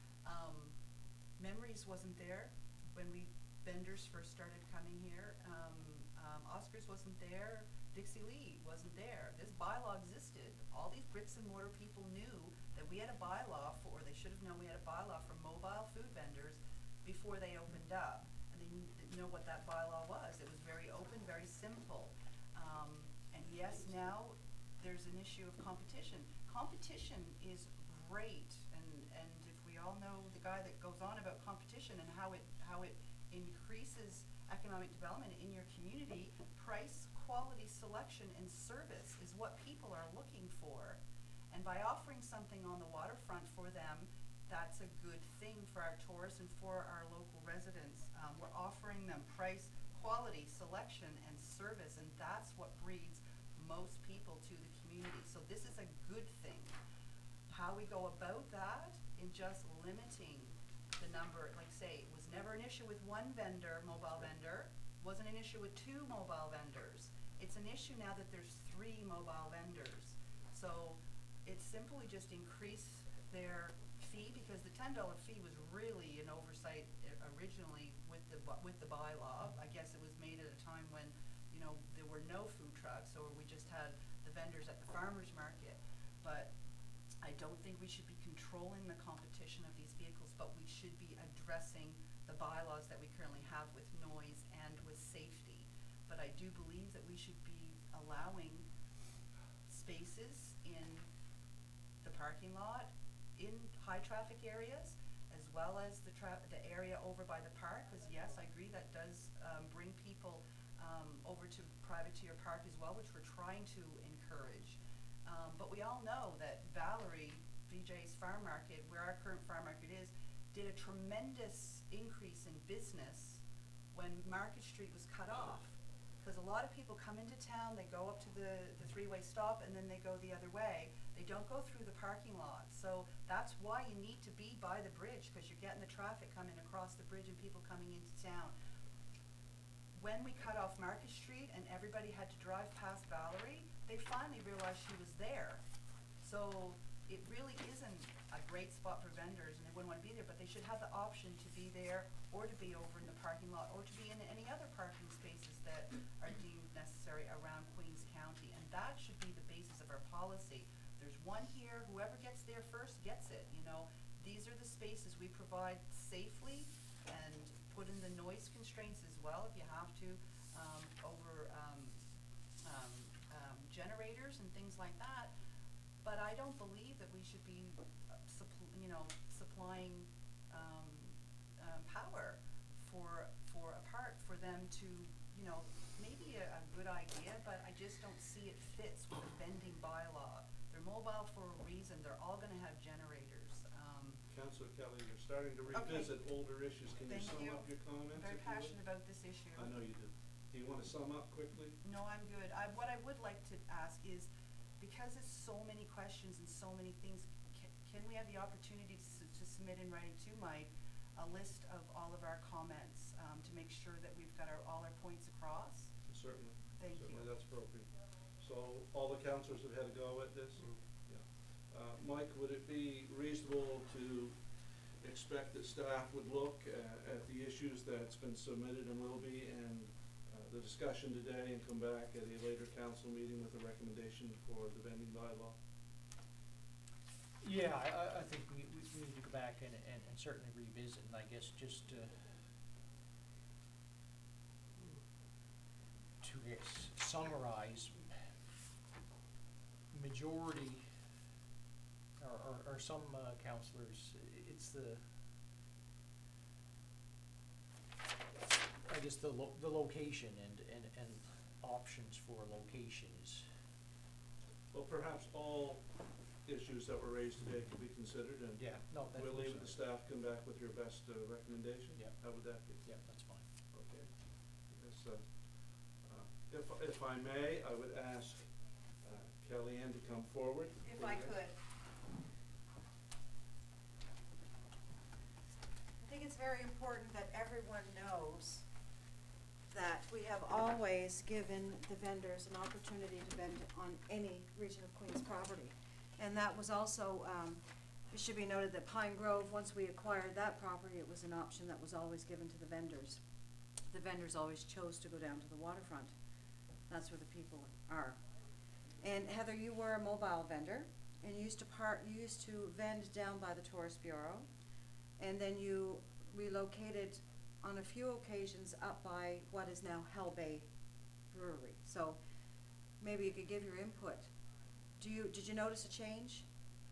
Memories wasn't there when vendors first started coming here. Oscar's wasn't there. Dixie Lee wasn't there. This bylaw existed. All these bricks and mortar people knew that we had a bylaw for, they should have known we had a bylaw for mobile food vendors before they opened up. And they didn't know what that bylaw was. It was very open, very simple. And yes, now there's an issue of competition. Competition is great, and if we all know the guy that goes on about competition and how it increases economic development in your community, price, quality, selection, and service is what people are looking for. And by offering something on the waterfront for them, that's a good thing for our tourists and for our local residents. We're offering them price, quality, selection, and service, and that's what breeds most people to the community. So this is a good thing. How we go about that in just limiting the number, like say, it was never an issue with one vendor, mobile vendor, wasn't an issue with 2 mobile vendors. It's an issue now that there's 3 mobile vendors. So it's simply just increase their fee, because the $10 fee was really an oversight originally with the bylaw. I guess it was made at a time when, you know, there were no food trucks, or we just had the vendors at the farmers market. But I don't think we should be controlling the competition of these vehicles, but we should be addressing the bylaws that we currently have with noise and with safety. But I do believe that we should be allowing spaces in the parking lot in high traffic areas, as well as the area over by the park, because yes, I agree that does, bring people, over to Privateer Park as well, which we're trying to encourage. But we all know that Valerie, VJ's Farm Market, where our current farm market is, did a tremendous increase in business when Market Street was cut off. Because a lot of people come into town, they go up to the three-way stop, and then they go the other way. They don't go through the parking lot. So that's why you need to be by the bridge, because you're getting the traffic coming across the bridge and people coming into town. When we cut off Market Street and everybody had to drive past Valerie, they finally realized she was there. So it really isn't a great spot for vendors, and they wouldn't want to be there, but they should have the option to be there or to be over in the parking lot or to be in any other parking spaces that are deemed necessary around Queens County. And that should be the basis of our policy. There's one here, whoever gets there first gets it, you know. These are the spaces we provide safely, and put in the noise constraints as well if you have to, over generators and things like that. But I don't believe that we should be, supplying power for a park for them to, maybe a good idea, but I just don't see it fits with the vending bylaw. They're mobile for a reason. They're all going to have generators. Councillor Kelly, you're starting to revisit older issues. Can you Thank sum you. up your comments? I'm very if you would? passionate about this issue. I know you do. Do you want to sum up quickly? No, I'm good. What I would like to ask is, because it's so many questions and so many things, can we have the opportunity to submit in writing to Mike a list of all of our comments, to make sure that we've got all our points across? Certainly. Thank you. Certainly, that's appropriate. So all the councillors have had a go at this? Yeah. Mike, would it be reasonable to expect that staff would look at the issues that's been submitted and will be, and the discussion today, and come back at a later council meeting with a recommendation for the vending bylaw? Yeah, I think we need to go back and certainly revisit, and I guess just to summarize, majority, or some councillors, it's I guess the location and options for location is. Well, perhaps all issues that were raised today could be considered, and Yeah, no, that we'll leave it to works. staff, come back with your best recommendation? Yeah. How would that be? Yeah, that's fine. Okay. Yes, if I may, I would ask Kellyanne to come forward. If I could. I think it's very important that everyone knows that we have always given the vendors an opportunity to vend on any Region of Queens property. And that was also, it should be noted that Pine Grove, once we acquired that property, it was an option that was always given to the vendors. The vendors always chose to go down to the waterfront. That's where the people are. And Heather, you were a mobile vendor, and you used to vend down by the Tourist Bureau, and then you relocated on a few occasions up by what is now Hell Bay Brewery. So maybe you could give your input. Did you notice a change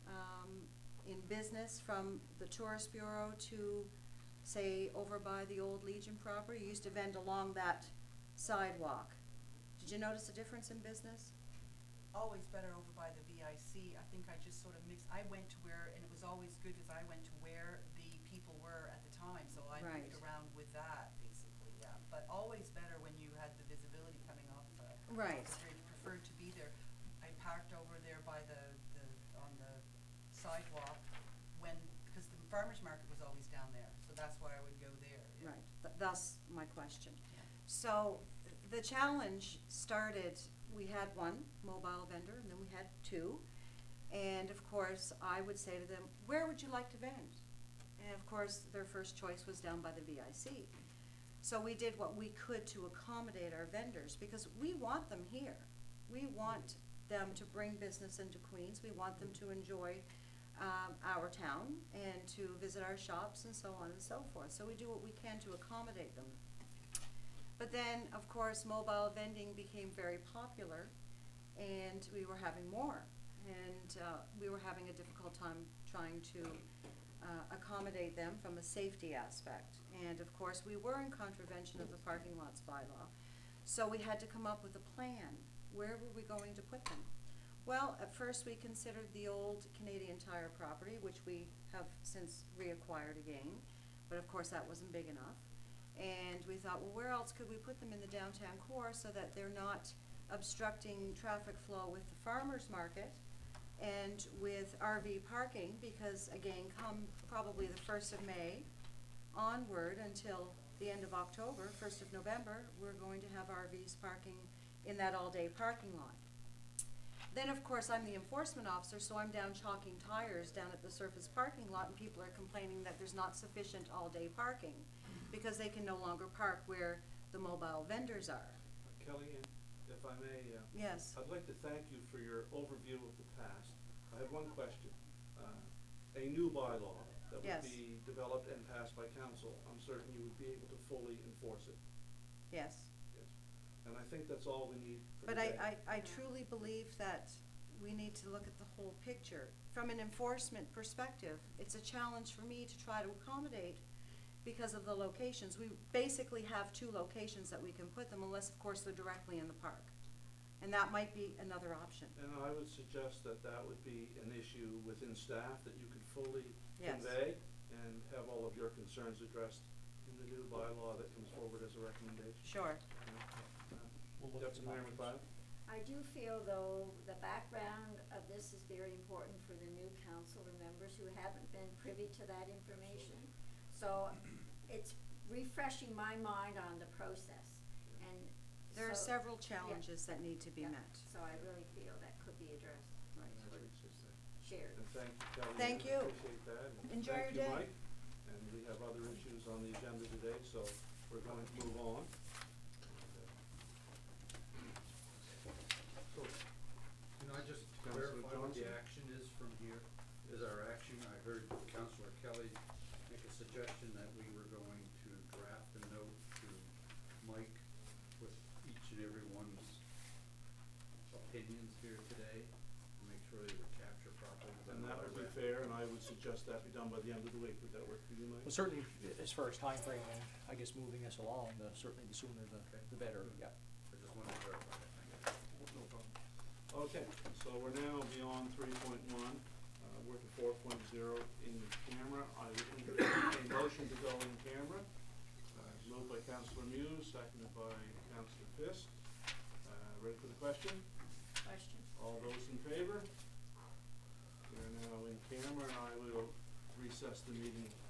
in business from the Tourist Bureau to, say, over by the old Legion property? You used to vend along that sidewalk. Did you notice a difference in business? Always better over by the VIC. I think I just sort of mixed. I went to where, and it was always good because I went to where the people were at the time, so I moved around with that, basically, yeah. But always better when you had the visibility coming off the street. Preferred to be there. I parked over there by on the sidewalk because the farmer's market was always down there, so that's why I would go there. Yeah. Right, that's my question. Yeah. So the challenge started, we had one mobile vendor, and then we had two. And of course, I would say to them, where would you like to vend? And of course, their first choice was down by the VIC. So we did what we could to accommodate our vendors, because we want them here. We want them to bring business into Queens. We want them to enjoy our town and to visit our shops and so on and so forth. So we do what we can to accommodate them. But then, of course, mobile vending became very popular, and we were having more. And we were having a difficult time trying to accommodate them from a safety aspect. And of course, we were in contravention of the parking lots bylaw. So we had to come up with a plan. Where were we going to put them? Well, at first we considered the old Canadian Tire property, which we have since reacquired again, but of course that wasn't big enough. And we thought, well, where else could we put them in the downtown core so that they're not obstructing traffic flow with the farmer's market and with RV parking, because again, come probably the 1st of May onward until the end of October, 1st of November, we're going to have RVs parking in that all-day parking lot. Then, of course, I'm the enforcement officer, so I'm down chalking tires down at the surface parking lot, and people are complaining that there's not sufficient all-day parking because they can no longer park where the mobile vendors are. Kelly, if I may, Yes. I'd like to thank you for your overview of the past. I have one question. A new bylaw that would Yes. be developed and passed by council, I'm certain you would be able to fully enforce it. Yes. Yes. And I think that's all we need for But today. I truly believe that we need to look at the whole picture. From an enforcement perspective, it's a challenge for me to try to accommodate because of the locations. We basically have 2 locations that we can put them, unless of course they're directly in the park. And that might be another option. And I would suggest that that would be an issue within staff that you could fully Yes. convey and have all of your concerns addressed in the new bylaw that comes forward as a recommendation. Sure. We'll look at Deputy some Mayor options. McLeod? I do feel though the background of this is very important for the new council members who haven't been privy to that information. So it's refreshing my mind on the process, and There are so- several challenges that need to be yeah, met. so I really feel that could be addressed, Right. or shared. And thank you, Kelly. Thank I you. appreciate that. And Enjoy thank your you, day. Mike. And we have other issues on the agenda today, so we're going to move on. So, Can I just Councillor clarify what the Johnson? action is from here? Is our action, I heard Councillor Kelly make a suggestion that we were going to draft a note to Mike with each and every one's opinions here today, to make sure they were captured properly. Is and that what I would be read? fair, and I would suggest that be done by the end of the week. Would that work for you, Mike? Well, certainly, as far as timeframe and I guess moving us along, certainly the sooner the better, yeah. I just wanted to clarify that, thank you. No problem. Okay, so we're now beyond 3.1, we're to 4.0 in camera. I would entertain a motion to go in camera. Moved by Councillor Muse, seconded by Councillor Fisk. Ready for the question? Question? All those in favor? We are now in camera, and I will recess the meeting